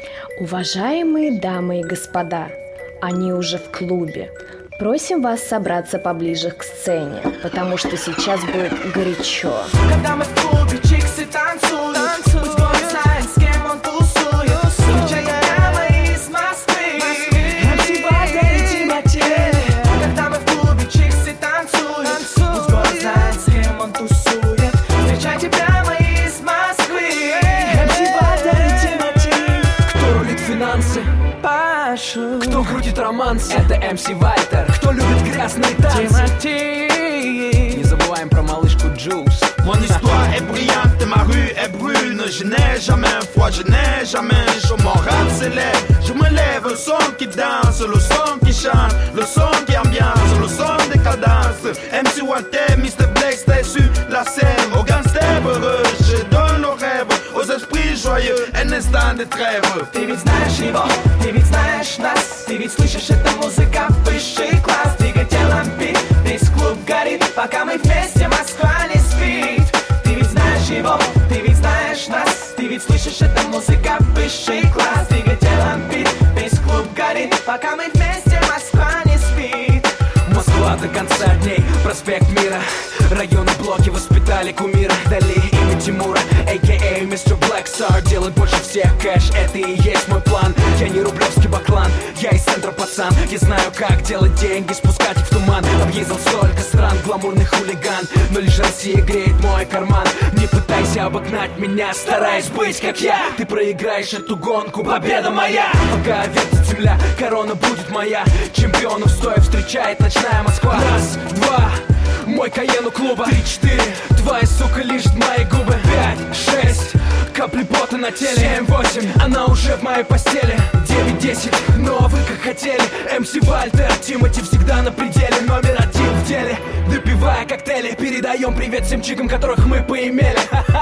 Уважаемые дамы и господа, они уже в клубе. Просим вас собраться поближе к сцене, потому что сейчас будет горячо. Когда мы в клубе, чиксы танцуют, пусть город знает, с кем он тусует. Встречай прямо из Москвы, MC Вальтер и Тимати. Когда мы в клубе, чиксы танцуют, пусть город знает, с кем он тусует. Встречайте прямо из Москвы, MC Вальтер и Тимати. Кто рулит финансы? Пашу. Кто крутит романсы? Это MC Вальтер. Кто любит грязные танцы? Тимати. Не забываем про малышку Джулс. Mon histoire est brillante, ma rue est brune. Je n'ai jamais froid, je n'ai jamais chaud. Mon rap s'élève, je me lève. Le son qui danse, le son qui chante, le son qui ambiance, le son des cadences. MC Walter, Mr. Black, stay sur la scène. Aux gangsters heureux, je donne nos rêves. Aux esprits joyeux, un instant de trêve. Ты ведь знаешь его, ты ведь знаешь нас. Ты ведь слышишь, это музыка высший класс. Двигай телом бит, весь клуб горит. Пока мы вместе, Москва не спит. Ты ведь знаешь его, ты ведь знаешь нас. Ты ведь слышишь, это музыка высший класс. Двигай телом бит, весь клуб горит. Пока мы вместе, Москва не спит. Москва до конца дней, проспект Мира. Районы, блоки воспитали кумира. Дали имя Тимура, a.k.a. Mr. Black Star. Делать больше всех кэш, это и есть мой план. Я не рублевский баклан, я из центра пацан. Я знаю, как делать деньги, спускать их в туман. Объездил столько стран, гламурный хулиган. Но лишь Россия греет мой карман. Не пытайся обогнать меня, стараясь быть как я. Ты проиграешь эту гонку, победа моя. Пока вертит земля, корона будет моя. Чемпионов стоя встречает ночная Москва. Раз, два, мой Каен у клуба. 3, 4, твоя сука лижет мои губы. 5, 6, капли пота на теле. 7, 8, она уже в моей постели. 9, 10, ну а вы как хотели. MC Вальтер, Тимати всегда на пределе. Номер 1 в деле, допивая коктейли. Передаем привет всем чикам, которых мы поимели.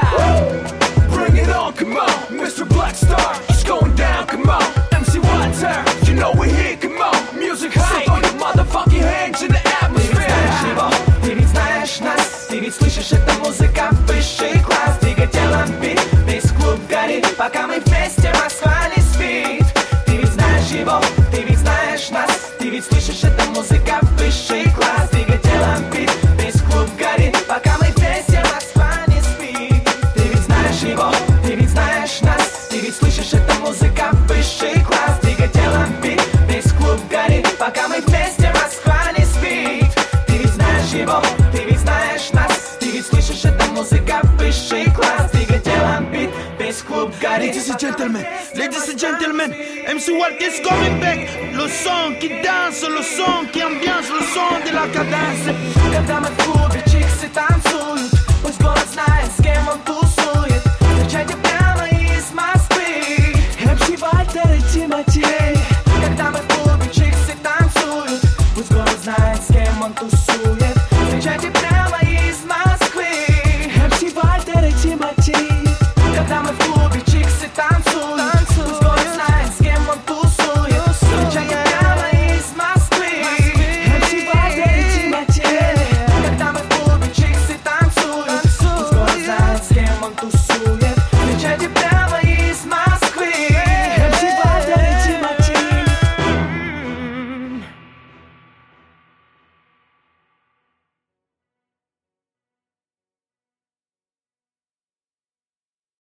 Bring it on, come on, Mr. Black Star. It's going down, come on, MC Walter. You know we're here, come on, music high. So throw your motherfucking hands in the atmosphere. Ты ведь знаешь нас, ты ведь слышишь, это музыка высший класс. Двигай телом бит, весь клуб горит. Пока мы вместе, Москва не спит. Ты ведь знаешь его, ты ведь знаешь нас. Ты ведь слышишь, это музыка высший класс. Двигай телом бит, весь клуб горит. Пока мы вместе, Москва не спит. Ты ведь знаешь его, ты ведь знаешь нас. Ты ведь слышишь, это музыка высший класс. Двигай телом бит, весь клуб горит. Пока мы вместе, Москва не спит. Ты ведь знаешь его, ты ведь знаешь нас. Ты ведь слышишь, это музыка высший класс. Двигай телом бит, весь клуб горит. Ladies and gentlemen, MC Walter is coming back. Le son qui danse, le son qui ambiance, le son de la cadence. Когда мы в клубе, чиксы танцуют. Пусть город знает, с кем он тусует.